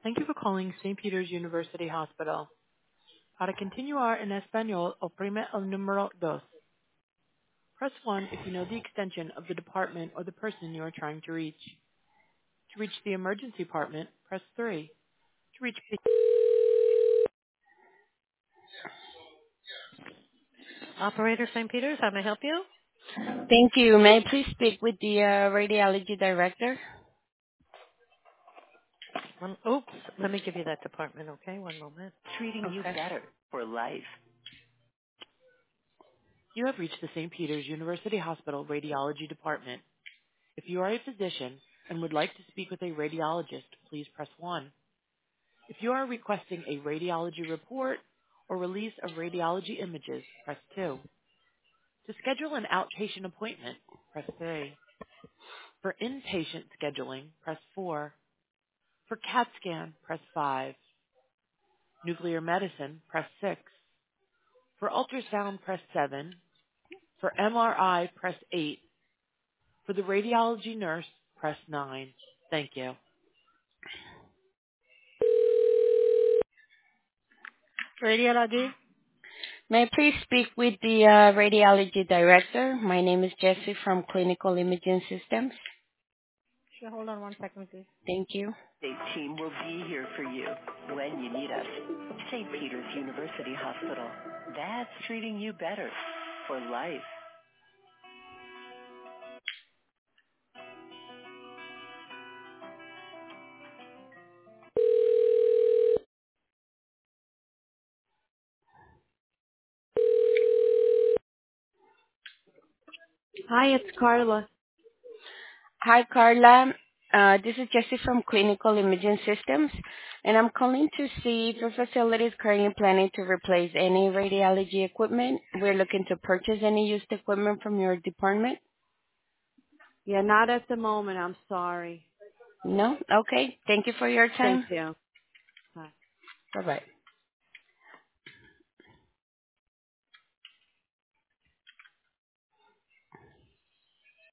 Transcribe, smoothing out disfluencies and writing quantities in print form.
Thank you for calling St. Peter's University Hospital. Para continuar en español, oprime el número dos. Press 1 if you know the extension of the department or the person you are trying to reach. To reach the emergency department, press 3. To reach Operator St. Peter's, how may I help you? Thank you. May I please speak with the radiology director? Oops, let me give you that department, okay? One moment. Treating you Okay. better for life. You have reached the St. Peter's University Hospital Radiology Department. If you are a physician and would like to speak with a radiologist, please press 1. If you are requesting a radiology report or release of radiology images, press 2. To schedule an outpatient appointment, press 3. For inpatient scheduling, press 4. For CAT scan, press 5. Nuclear medicine, press 6. For ultrasound, press 7. For MRI, press 8. For the radiology nurse, press 9. Thank you. Radiology? May I please speak with the radiology director? My name is Jessie from Clinical Imaging Systems. Sure, hold on one second, please. Thank you. A team will be here for you when you need us. St. Peter's University Hospital. That's treating you better for life. Hi, it's Carla. Hi, Carla. This is Jessie from Clinical Imaging Systems, and I'm calling to see if your facility is currently planning to replace any radiology equipment. We're looking to purchase any used equipment from your department. Yeah, not at the moment. I'm sorry. No? Okay. Thank you for your Thank time. you. Bye. Bye-bye.